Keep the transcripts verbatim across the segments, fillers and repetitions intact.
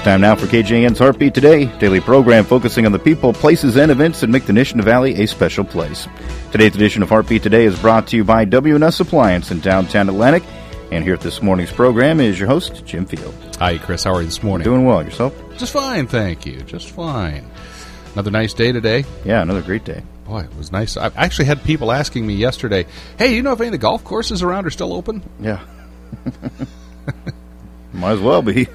Time now for K J N's Heartbeat Today, daily program focusing on the people, places, and events that make the Nishnah Valley a special place. Today's edition of Heartbeat Today is brought to you by W and S Appliance in downtown Atlantic. And here at this morning's program is your host, Jim Field. Hi, Chris. How are you this morning? Doing well. Yourself? Just fine, thank you. Just fine. Another nice day today. Yeah, another great day. Boy, it was nice. I actually had people asking me yesterday, hey, you know if any of the golf courses around are still open? Yeah. Might as well be.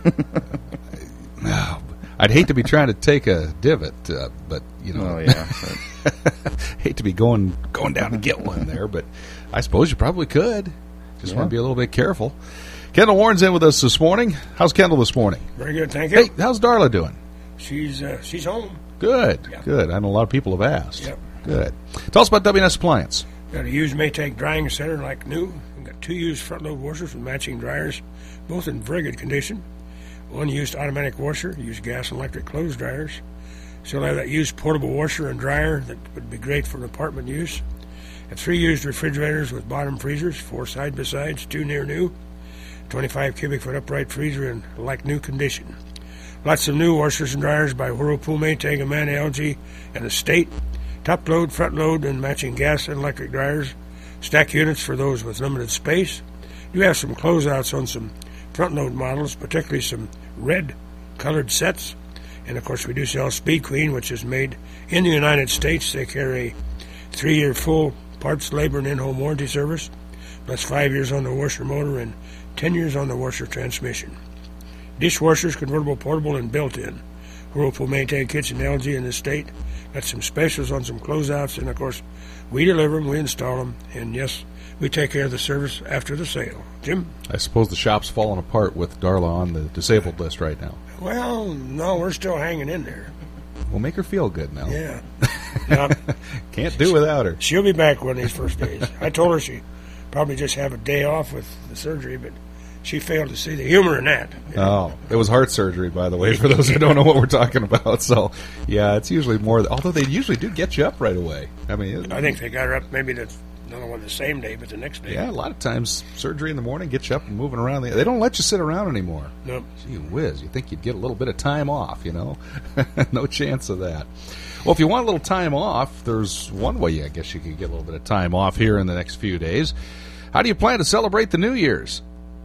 I'd hate to be trying to take a divot, uh, but, you know. Oh, yeah. hate to be going going down to get one there, but I suppose you probably could. Just yeah. want to be a little bit careful. Kendall Warren's in with us this morning. How's Kendall this morning? Very good, thank you. Hey, how's Darla doing? She's uh, she's home. Good, yeah. good. I know a lot of people have asked. Yep. Good. Tell us about W and S Appliance. Got a used Maytag drying center like new. We've got two used front-load washers with matching dryers, both in very good condition. One used automatic washer, used gas and electric clothes dryers. Still have that used portable washer and dryer that would be great for an apartment use. Have three used refrigerators with bottom freezers, four side-by-sides, two near new. twenty-five cubic foot upright freezer in like new condition. Lots of new washers and dryers by Whirlpool, Maytag, Amana, L G, and Estate. Top load, front load, and matching gas and electric dryers. Stack units for those with limited space. You have some closeouts on some front load models, particularly some red colored sets. And of course we do sell Speed Queen, which is made in the United States. They carry a three-year full parts, labor, and in-home warranty service, plus five years on the washer motor and ten years on the washer transmission. Dishwashers, convertible, portable, and built-in. Whirlpool, Maytag, Kitchen, L G, and Estate. Got some specials on some closeouts, and of course, we deliver them, we install them, and yes, we take care of the service after the sale. Jim? I suppose the shop's falling apart with Darla on the disabled list right now. Well, no, we're still hanging in there. We'll make her feel good now. Yeah. Now, can't do without her. She'll be back one of these first days. I told her she probably just have a day off with the surgery, but she failed to see the humor in that. Oh, it was heart surgery, by the way, for those who don't know what we're talking about. So, yeah, it's usually more, although they usually do get you up right away. I mean, I think they got her up maybe the, not only the same day, but the next day. Yeah, a lot of times surgery in the morning gets you up and moving around. They don't let you sit around anymore. Nope. Gee whiz, you think you'd get a little bit of time off, you know? No chance of that. Well, if you want a little time off, there's one way I guess you could get a little bit of time off here in the next few days. How do you plan to celebrate the New Year's?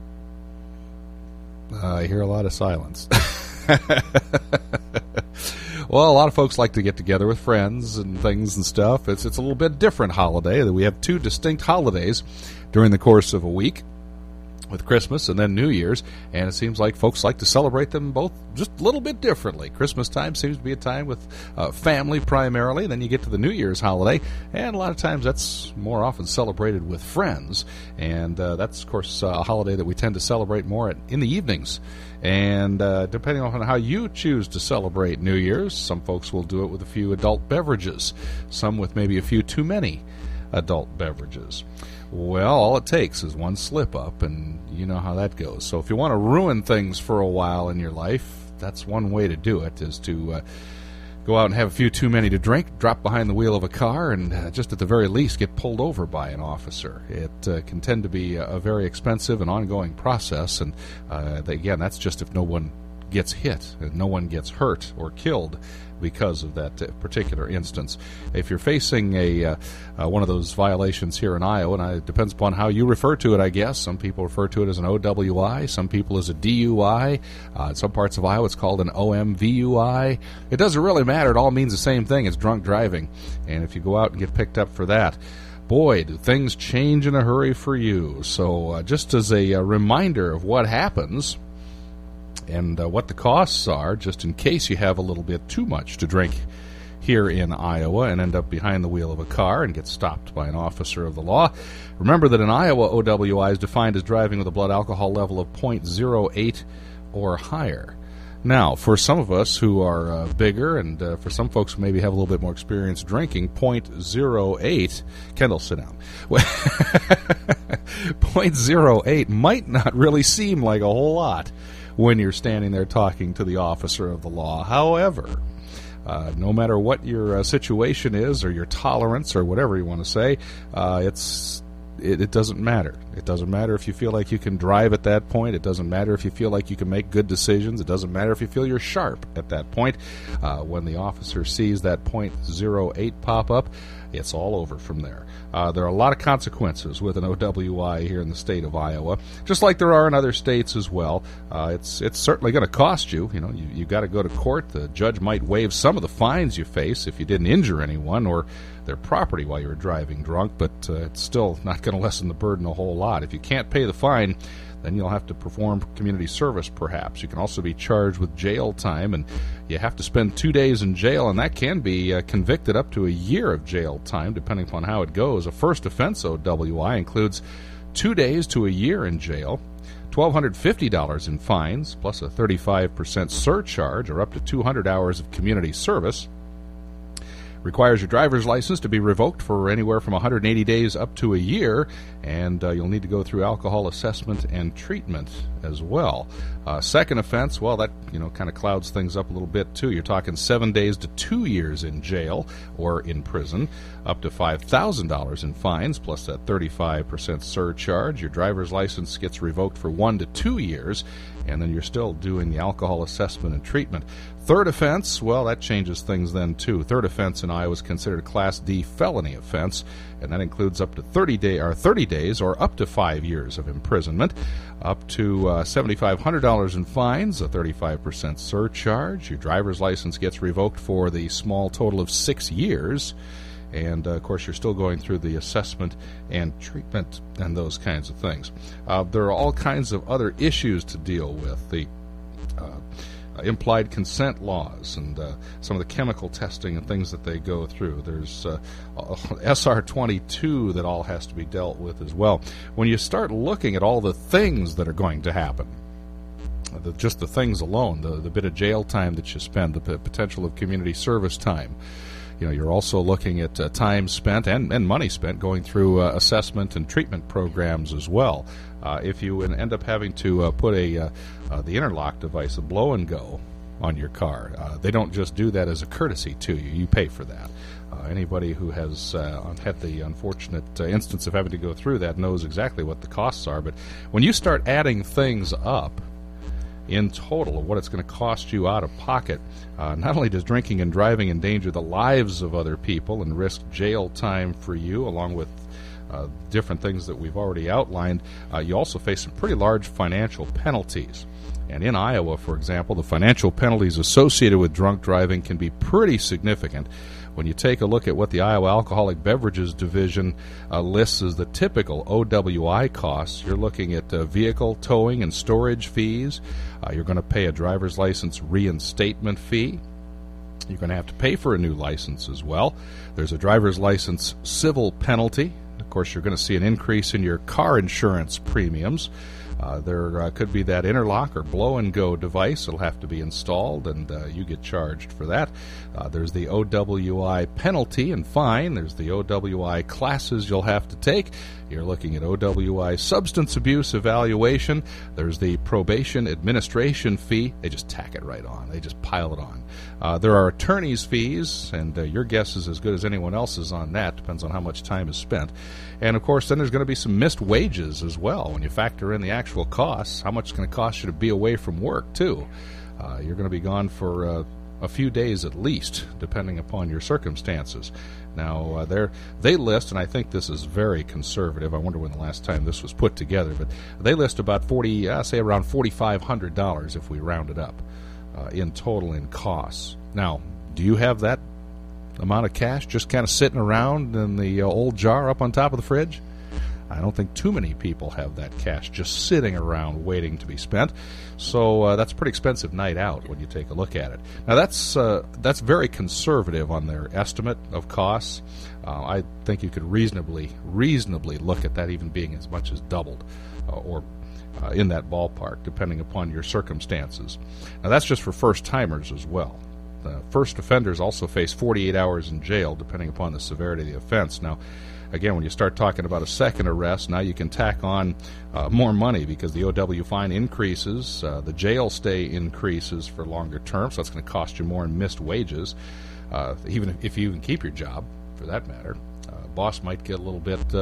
Uh, I hear a lot of silence. Well, a lot of folks like to get together with friends and things and stuff. It's it's a little bit different holiday. We have two distinct holidays during the course of a week, with Christmas and then New Year's, and it seems like folks like to celebrate them both just a little bit differently. Christmas time seems to be a time with uh, family primarily, then you get to the New Year's holiday, and a lot of times that's more often celebrated with friends, and uh, that's, of course, uh, a holiday that we tend to celebrate more at, in the evenings. And uh, depending on how you choose to celebrate New Year's, some folks will do it with a few adult beverages, some with maybe a few too many adult beverages. Well, all it takes is one slip-up, and you know how that goes. So if you want to ruin things for a while in your life, that's one way to do it, is to uh, go out and have a few too many to drink, drop behind the wheel of a car, and uh, just at the very least get pulled over by an officer. It uh, can tend to be a, a very expensive and ongoing process, and uh, again, that's just if no one gets hit, and no one gets hurt or killed because of that particular instance. If you're facing a uh, uh, one of those violations here in Iowa, and it depends upon how you refer to it, I guess. Some people refer to it as an O W I, some people as a D U I. Uh, in some parts of Iowa, it's called an O M V U I. It doesn't really matter. It all means the same thing. It's drunk driving. And if you go out and get picked up for that, boy, do things change in a hurry for you. So uh, just as a, a reminder of what happens and uh, what the costs are, just in case you have a little bit too much to drink here in Iowa and end up behind the wheel of a car and get stopped by an officer of the law. Remember that in Iowa, O W I is defined as driving with a blood alcohol level of point zero eight or higher. Now, for some of us who are uh, bigger, and uh, for some folks who maybe have a little bit more experience drinking, point zero eight, Kendall, sit down. point zero eight might not really seem like a whole lot when you're standing there talking to the officer of the law. However, uh, no matter what your uh, situation is or your tolerance or whatever you want to say, uh, it's it, it doesn't matter. It doesn't matter if you feel like you can drive at that point. It doesn't matter if you feel like you can make good decisions. It doesn't matter if you feel you're sharp at that point. Uh, when the officer sees that point zero eight pop up, it's all over from there. Uh, there are a lot of consequences with an O W I here in the state of Iowa, just like there are in other states as well. Uh, it's it's certainly going to cost you. You know, you you got to go to court. The judge might waive some of the fines you face if you didn't injure anyone or their property while you were driving drunk, but uh, it's still not going to lessen the burden a whole lot. If you can't pay the fine, then you'll have to perform community service, perhaps. You can also be charged with jail time, and you have to spend two days in jail, and that can be uh, convicted up to a year of jail time, depending upon how it goes. A first offense O W I includes two days to a year in jail, one thousand two hundred fifty dollars in fines, plus a thirty-five percent surcharge, or up to two hundred hours of community service. Requires your driver's license to be revoked for anywhere from one hundred eighty days up to a year, and uh, you'll need to go through alcohol assessment and treatment as well. Uh, second offense, well, that you know kind of clouds things up a little bit too. You're talking seven days to two years in jail or in prison, up to five thousand dollars in fines, plus that thirty-five percent surcharge. Your driver's license gets revoked for one to two years, and then you're still doing the alcohol assessment and treatment. Third offense, well, that changes things then, too. Third offense in Iowa is considered a Class D felony offense, and that includes up to thirty day or thirty days or up to five years of imprisonment, up to uh, seven thousand five hundred dollars in fines, a thirty-five percent surcharge. Your driver's license gets revoked for the small total of six years. And, uh, of course, you're still going through the assessment and treatment and those kinds of things. Uh, there are all kinds of other issues to deal with. The uh, implied consent laws and uh, some of the chemical testing and things that they go through. There's uh, S R twenty-two that all has to be dealt with as well. When you start looking at all the things that are going to happen, the, just the things alone, the, the bit of jail time that you spend, the p- potential of community service time, you know, you're also looking at uh, time spent and, and money spent going through uh, assessment and treatment programs as well. Uh, if you end up having to uh, put a uh, uh, the interlock device, a blow and go, on your car, uh, they don't just do that as a courtesy to you. You pay for that. Uh, anybody who has uh, had the unfortunate uh, instance of having to go through that knows exactly what the costs are. But when you start adding things up in total of what it's going to cost you out of pocket, uh, not only does drinking and driving endanger the lives of other people and risk jail time for you, along with uh, different things that we've already outlined, uh, you also face some pretty large financial penalties. And in Iowa, for example, the financial penalties associated with drunk driving can be pretty significant. When you take a look at what the Iowa Alcoholic Beverages Division uh, lists as the typical O W I costs, you're looking at uh, vehicle towing and storage fees. Uh, you're going to pay a driver's license reinstatement fee. You're going to have to pay for a new license as well. There's a driver's license civil penalty. Of course, you're going to see an increase in your car insurance premiums. Uh, there uh, could be that interlock or blow-and-go device. It'll have to be installed, and uh, you get charged for that. Uh, there's the O W I penalty and fine. There's the O W I classes you'll have to take. You're looking at O W I substance abuse evaluation. There's the probation administration fee. They just tack it right on. They just pile it on. Uh, there are attorney's fees, and uh, your guess is as good as anyone else's on that. Depends on how much time is spent. And, of course, then there's going to be some missed wages as well. When you factor in the actual costs, how much it's going to cost you to be away from work, too. Uh, you're going to be gone for uh, a few days at least, depending upon your circumstances. Now, uh, they're, they list, and I think this is very conservative. I wonder when the last time this was put together, but they list about forty, uh, say around forty-five hundred dollars if we round it up uh, in total in costs. Now, do you have that amount of cash just kind of sitting around in the uh, old jar up on top of the fridge? I don't think too many people have that cash just sitting around waiting to be spent. So uh, that's a pretty expensive night out when you take a look at it. Now, that's uh, that's very conservative on their estimate of costs. Uh, I think you could reasonably, reasonably look at that even being as much as doubled uh, or uh, in that ballpark, depending upon your circumstances. Now, that's just for first-timers as well. Uh, first offenders also face forty-eight hours in jail, depending upon the severity of the offense. Now, again, when you start talking about a second arrest, now you can tack on uh, more money because the O W fine increases, uh, the jail stay increases for longer terms, so that's going to cost you more in missed wages, uh, even if, if you even keep your job, for that matter. Uh, boss might get a little bit uh,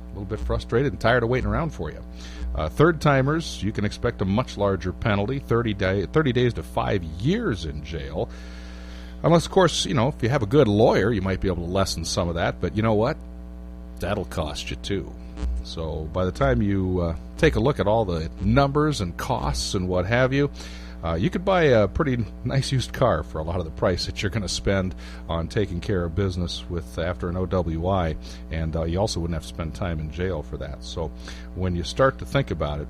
little bit frustrated and tired of waiting around for you. Uh, third-timers, you can expect a much larger penalty, thirty, day, thirty days to five years in jail. Unless, of course, you know, if you have a good lawyer, you might be able to lessen some of that. But you know what? That'll cost you, too. So by the time you uh, take a look at all the numbers and costs and what have you, uh, you could buy a pretty nice used car for a lot of the price that you're going to spend on taking care of business with after an O W I. And uh, you also wouldn't have to spend time in jail for that. So when you start to think about it,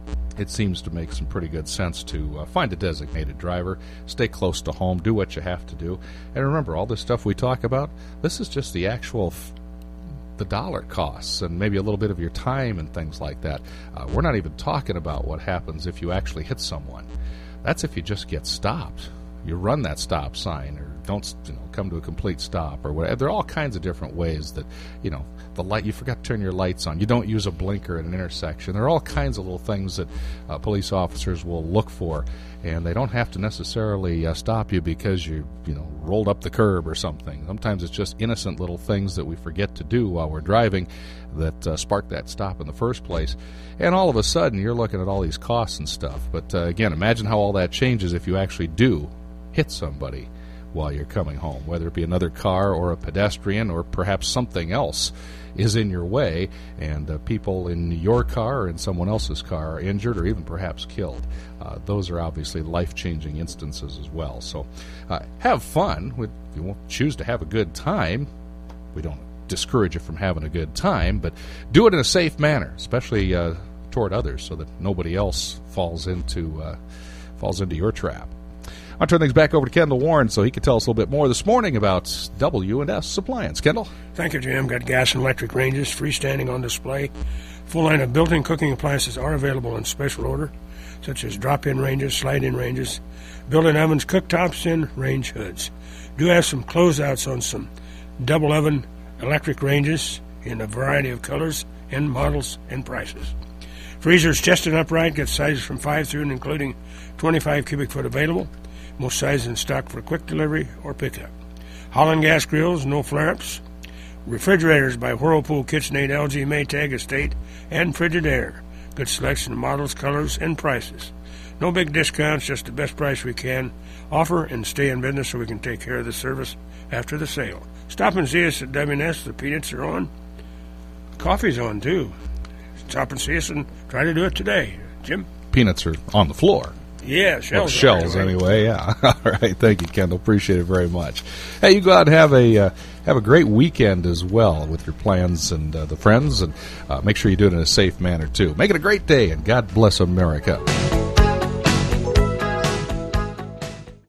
it seems to make some pretty good sense to uh, find a designated driver, stay close to home, do what you have to do. And remember, all this stuff we talk about, this is just the actual f- the dollar costs and maybe a little bit of your time and things like that. Uh, we're not even talking about what happens if you actually hit someone. That's if you just get stopped. You run that stop sign or don't, you know, come to a complete stop or whatever. There are all kinds of different ways that, you know, the light, you forgot to turn your lights on. You don't use a blinker at an intersection. There are all kinds of little things that uh, police officers will look for, and they don't have to necessarily uh, stop you because you, you know, rolled up the curb or something. Sometimes it's just innocent little things that we forget to do while we're driving that uh, spark that stop in the first place. And all of a sudden, you're looking at all these costs and stuff. But uh, again, imagine how all that changes if you actually do hit somebody while you're coming home, whether it be another car or a pedestrian or perhaps something else is in your way, and uh, people in your car or in someone else's car are injured or even perhaps killed. Uh, those are obviously life-changing instances as well. So uh, have fun. If you won't choose to have a good time, we don't discourage you from having a good time, but do it in a safe manner, especially uh, toward others, so that nobody else falls into uh, falls into your trap. I'll turn things back over to Kendall Warren so he can tell us a little bit more this morning about W and S Appliance. Kendall? Thank you, Jim. Got gas and electric ranges freestanding on display. Full line of built-in cooking appliances are available in special order, such as drop-in ranges, slide-in ranges, built-in ovens, cooktops, and range hoods. Do have some closeouts on some double-oven electric ranges in a variety of colors and models and prices. Freezers chested upright, get sizes from five through and including twenty-five cubic foot available. Most sizes in stock for quick delivery or pickup. Holland gas grills, no flare-ups. Refrigerators by Whirlpool, KitchenAid, L G, Maytag, Estate, and Frigidaire. Good selection of models, colors, and prices. No big discounts, just the best price we can offer and stay in business so we can take care of the service after the sale. Stop and see us at W and S. The peanuts are on. Coffee's on, too. Stop and see us and try to do it today. Jim? Peanuts are on the floor. Yeah, shells. Well, shells, anyway. Yeah. All right. Thank you, Kendall. Appreciate it very much. Hey, you go out and have a uh, have a great weekend as well with your plans and uh, the friends, and uh, make sure you do it in a safe manner too. Make it a great day, and God bless America.